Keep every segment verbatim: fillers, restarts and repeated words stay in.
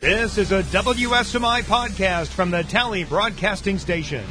This is a W S M I podcast from the Tally Broadcasting Station.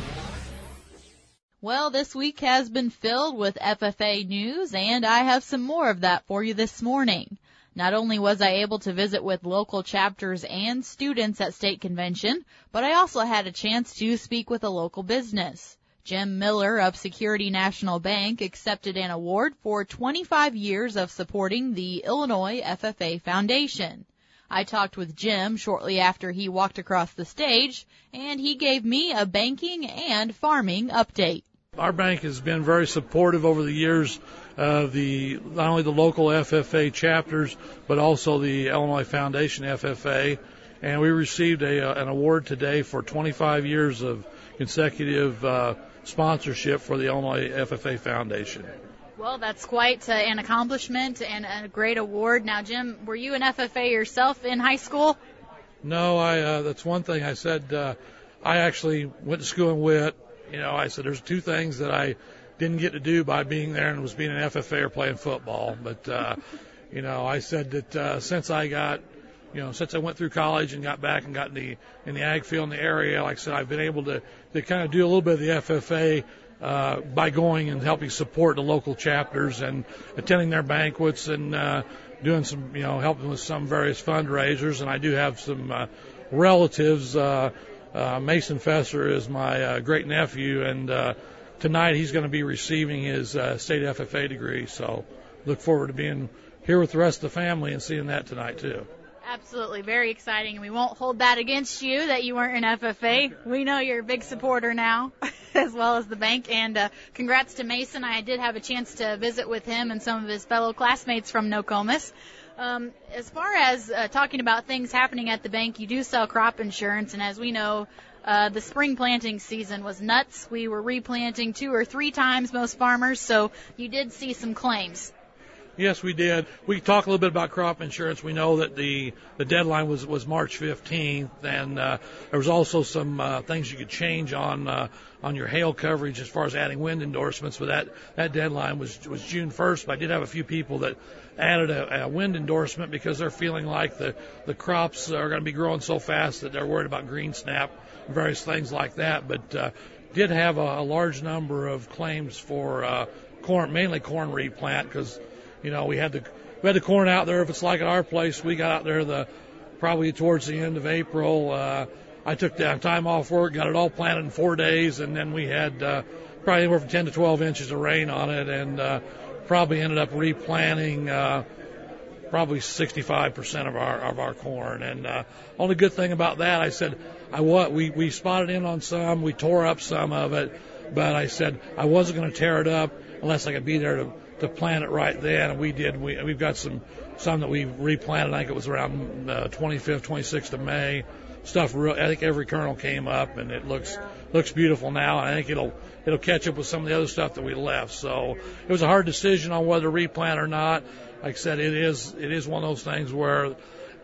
Well, this week has been filled with F F A news, and I have some more of that for you this morning. Not only was I able to visit with local chapters and students at State Convention, but I also had a chance to speak with a local business. Jim Miller of Security National Bank accepted an award for twenty-five years of supporting the Illinois F F A Foundation. I talked with Jim shortly after he walked across the stage, and he gave me a banking and farming update. Our bank has been very supportive over the years of the not only the local F F A chapters, but also the Illinois Foundation F F A. And we received a, an award today for twenty-five years of consecutive uh, sponsorship for the Illinois F F A Foundation. Well, that's quite uh, an accomplishment and a great award. Now, Jim, were you an F F A yourself in high school? No, I. Uh, that's one thing I said. Uh, I actually went to school in Witt. You know, I said there's two things that I didn't get to do by being there, and it was being an F F A or playing football. But, uh, you know, I said that uh, since I got, you know, since I went through college and got back and got in the, in the ag field in the area, like I said, I've been able to, to kind of do a little bit of the F F A uh, by going and helping support the local chapters and attending their banquets and uh, doing some, you know, helping with some various fundraisers. And I do have some uh, relatives. Uh, Uh, Mason Fesser is my uh, great nephew, and uh, tonight he's going to be receiving his uh, state F F A degree. So look forward to being here with the rest of the family and seeing that tonight too. Absolutely, very exciting, and we won't hold that against you that you weren't in F F A. We know you're a big supporter now, as well as the bank, and uh, congrats to Mason. I did have a chance to visit with him and some of his fellow classmates from Nokomis. Um, as far as uh, talking about things happening at the bank, you do sell crop insurance, and as we know, uh, the spring planting season was nuts. We were replanting two or three times, most farmers, so you did see some claims. Yes, we did. We talked a little bit about crop insurance. We know that the, the deadline was, was March fifteenth, and uh, there was also some uh, things you could change on uh, on your hail coverage as far as adding wind endorsements, but that, that deadline was, was June first. But I did have a few people that added a, a wind endorsement because they're feeling like the, the crops are going to be growing so fast that they're worried about green snap and various things like that. But uh, did have a, a large number of claims for uh, corn, mainly corn replant, because you know, we had the we had the corn out there. If it's like at our place, we got out there the probably towards the end of April. Uh, I took the time off work, got it all planted in four days, and then we had uh, probably anywhere from ten to twelve inches of rain on it, and uh, probably ended up replanting uh, probably sixty-five percent of our of our corn. And uh, only good thing about that, I said, I what we we spotted in on some, we tore up some of it, but I said I wasn't going to tear it up unless I could be there to. to plant it right then, and we did. We, we've got some some that we replanted. I think it was around uh, twenty-fifth, twenty-sixth of May. Stuff. Real, I think every kernel came up, and it looks looks beautiful now. And I think it'll it'll catch up with some of the other stuff that we left. So it was a hard decision on whether to replant or not. Like I said, it is it is one of those things where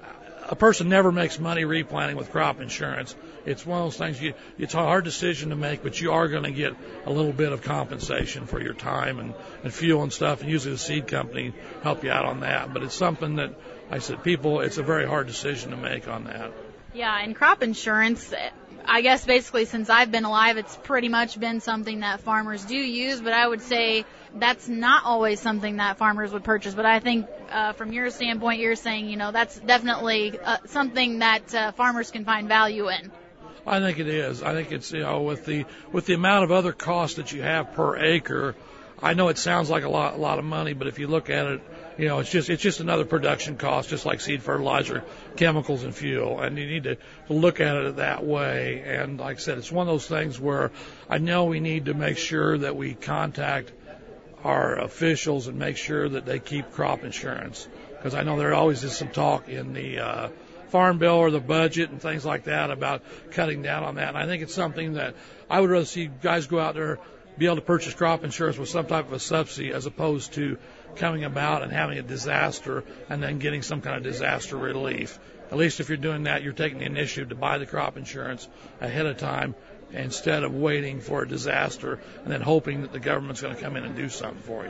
a person never makes money replanting with crop insurance. It's one of those things, you, it's a hard decision to make, but you are going to get a little bit of compensation for your time and, and fuel and stuff, and usually the seed company help you out on that. But it's something that, I said, people, it's a very hard decision to make on that. Yeah, and crop insurance, I guess basically since I've been alive, it's pretty much been something that farmers do use, but I would say that's not always something that farmers would purchase. But I think uh, from your standpoint, you're saying, you know, that's definitely uh, something that uh, farmers can find value in. I think it is. I think it's, you know, with the with the amount of other costs that you have per acre, I know it sounds like a lot a lot of money, but if you look at it, you know, it's just it's just another production cost, just like seed fertilizer, chemicals, and fuel. And you need to, to look at it that way. And like I said, it's one of those things where I know we need to make sure that we contact our officials and make sure that they keep crop insurance, because I know there always is some talk in the uh, farm bill or the budget and things like that about cutting down on that. And I think it's something that I would rather see guys go out there, be able to purchase crop insurance with some type of a subsidy, as opposed to coming about and having a disaster and then getting some kind of disaster relief. At least if you're doing that, you're taking the initiative to buy the crop insurance ahead of time instead of waiting for a disaster and then hoping that the government's going to come in and do something for you.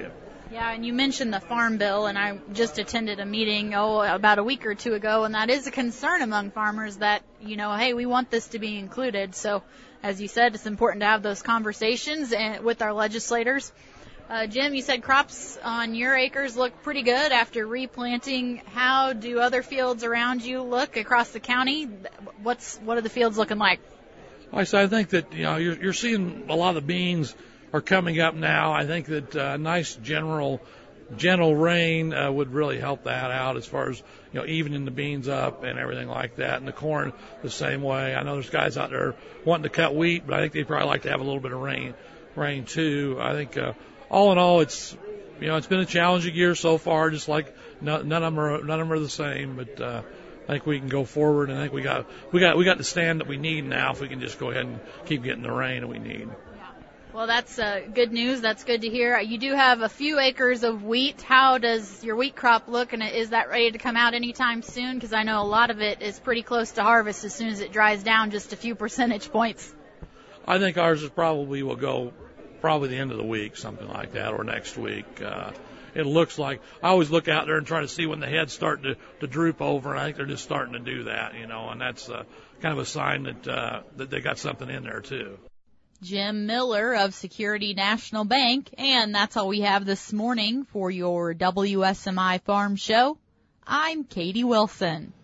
Yeah, and you mentioned the Farm Bill, and I just attended a meeting, oh, about a week or two ago, and that is a concern among farmers that, you know, hey, we want this to be included. So, as you said, it's important to have those conversations and, with our legislators. Uh, Jim, you said crops on your acres look pretty good after replanting. How do other fields around you look across the county? What's what are the fields looking like? I I think that, you know, you're, you're seeing a lot of the beans are coming up now. I think that uh, nice general, gentle rain uh, would really help that out as far as, you know, evening the beans up and everything like that. And the corn the same way. I know there's guys out there wanting to cut wheat, but I think they'd probably like to have a little bit of rain, rain too. I think uh, all in all, it's, you know, it's been a challenging year so far. Just like none, none of them are none of them are the same, but. Uh, I think we can go forward, and I think we got we got we got the stand that we need now. If we can just go ahead and keep getting the rain that we need. Well, that's uh, good news. That's good to hear. You do have a few acres of wheat. How does your wheat crop look, and is that ready to come out anytime soon? Because I know a lot of it is pretty close to harvest as soon as it dries down just a few percentage points. I think ours is probably will go probably the end of the week, something like that, or next week. Uh, It looks like I always look out there and try to see when the heads start to, to droop over, and I think they're just starting to do that, you know, and that's uh, kind of a sign that uh, that they got something in there too. Jim Miller of Security National Bank, and that's all we have this morning for your W S M I Farm Show. I'm Katie Wilson.